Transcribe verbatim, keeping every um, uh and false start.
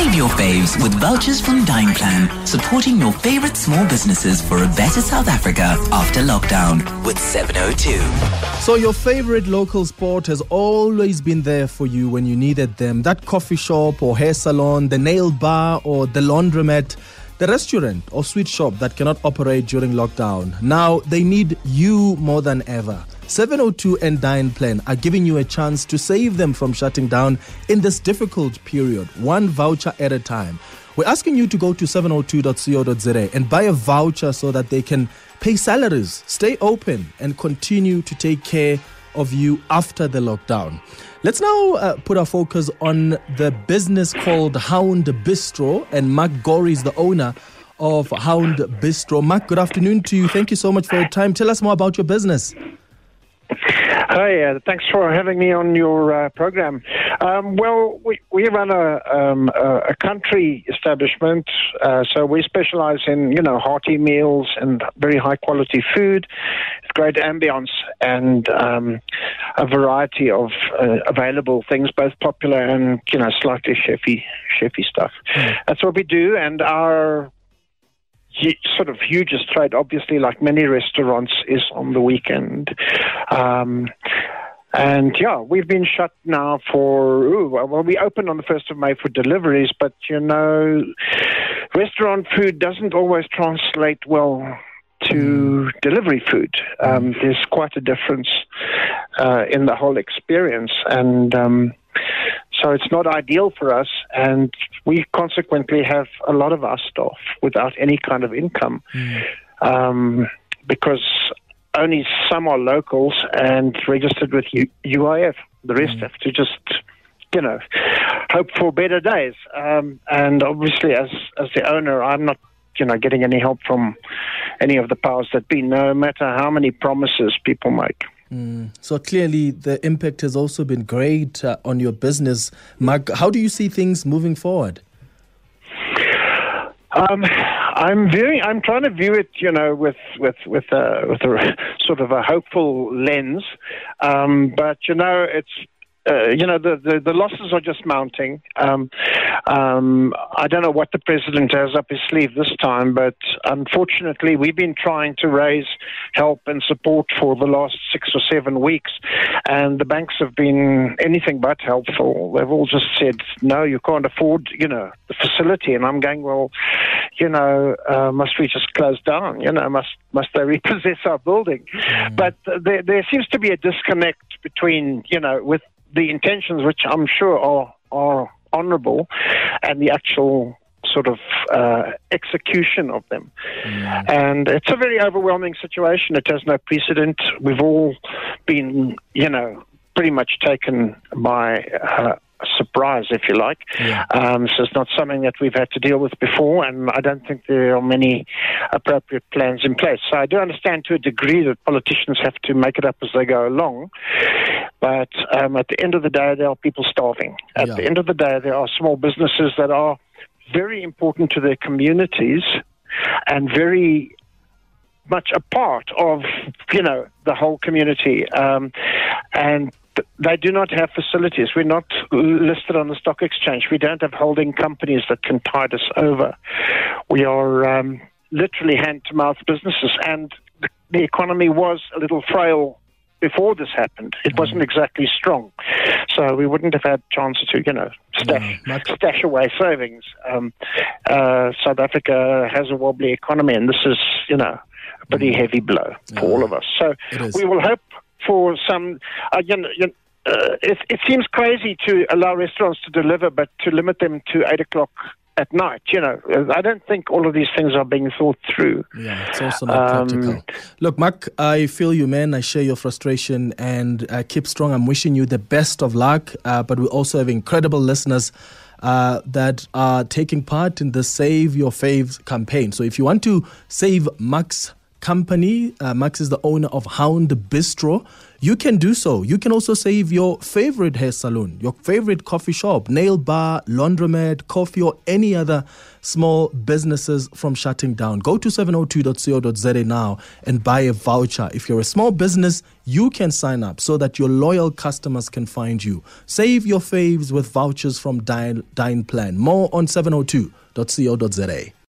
Save your faves with vouchers from Dine Plan, supporting your favorite small businesses for a better South Africa after lockdown with seven oh two. So your favorite local sport has always been there for you when you needed them. That coffee shop or hair salon, the nail bar or the laundromat, the restaurant or sweet shop that cannot operate during lockdown. Now they need you more than ever. seven oh two and Dine Plan are giving you a chance to save them from shutting down in this difficult period, one voucher at a time. We're asking you to go to seven oh two dot co dot za and buy a voucher so that they can pay salaries, stay open, and continue to take care of you after the lockdown. Let's now uh, put our focus on the business called Hound Bistro, and Mark Gorey is the owner of Hound Bistro. Mark, good afternoon to you. Thank you so much for your time. Tell us more about your business. Hi, uh, thanks for having me on your uh, program. Um, well, we, we run a, um, a country establishment, uh, so we specialize in, you know, hearty meals and very high-quality food, great ambience, and um, a variety of uh, available things, both popular and, you know, slightly chefy, chefy stuff. Mm. That's what we do, and our sort of hugest trade, obviously, like many restaurants, is on the weekend. Um, and yeah, we've been shut now for, ooh, well, we opened on the first of May for deliveries, but you know, restaurant food doesn't always translate well to delivery food. Um, there's quite a difference uh, in the whole experience, and um, so it's not ideal for us, and we consequently have a lot of our staff without any kind of income mm. um, because only some are locals and registered with U- UIF. The rest mm. have to just, you know, hope for better days. Um, and obviously, as as the owner, I'm not, you know, getting any help from any of the powers that be, no matter how many promises people make. Mm. So clearly the impact has also been great uh, on your business. Mark, how do you see things moving forward? Um, I'm very. I'm trying to view it, you know, with with with a, with a sort of a hopeful lens. Um, but you know, it's. Uh, you know, the, the, the losses are just mounting. Um, um, I don't know what the president has up his sleeve this time, but unfortunately, we've been trying to raise help and support for the last six or seven weeks, and the banks have been anything but helpful. They've all just said, no, you can't afford, you know, the facility. And I'm going, well, you know, uh, must we just close down? You know, must must they repossess our building? Mm. But there, there seems to be a disconnect between, you know, with the intentions, which I'm sure are are honourable, and the actual sort of uh, execution of them. Mm. And it's a very overwhelming situation. It has no precedent. We've all been, you know, pretty much taken by uh, surprise, if you like. Yeah. Um, so it's not something that we've had to deal with before, and I don't think there are many appropriate plans in place. So I do understand to a degree that politicians have to make it up as they go along, but um, at the end of the day, there are people starving. At yeah. the end of the day, there are small businesses that are very important to their communities and very much a part of, you know, the whole community. Um, and they do not have facilities. We're not listed on the stock exchange. We don't have holding companies that can tide us over. We are um, literally hand-to-mouth businesses, and the, the economy was a little frail before this happened. It mm. wasn't exactly strong. So we wouldn't have had chance to, you know, stash, no, stash away savings. Um, uh, South Africa has a wobbly economy, and this is, you know, a pretty mm. heavy blow for uh, all of us. So we will hope for some, uh, you know, you know uh, it, it seems crazy to allow restaurants to deliver, but to limit them to eight o'clock at night, you know, I don't think all of these things are being thought through. Yeah, it's also not um, practical. Look, Mark, I feel you, man. I share your frustration, and uh, keep strong. I'm wishing you the best of luck, uh, but we also have incredible listeners uh, that are taking part in the Save Your Faves campaign. So if you want to save Mark's company. Uh, Max is the owner of Hound Bistro. You can do so. You can also save your favorite hair salon, your favorite coffee shop, nail bar, laundromat, coffee, or any other small businesses from shutting down. Go to seven oh two dot co dot za now and buy a voucher. If you're a small business, you can sign up so that your loyal customers can find you. Save your faves with vouchers from Dine, Dine Plan. More on seven oh two dot co dot za.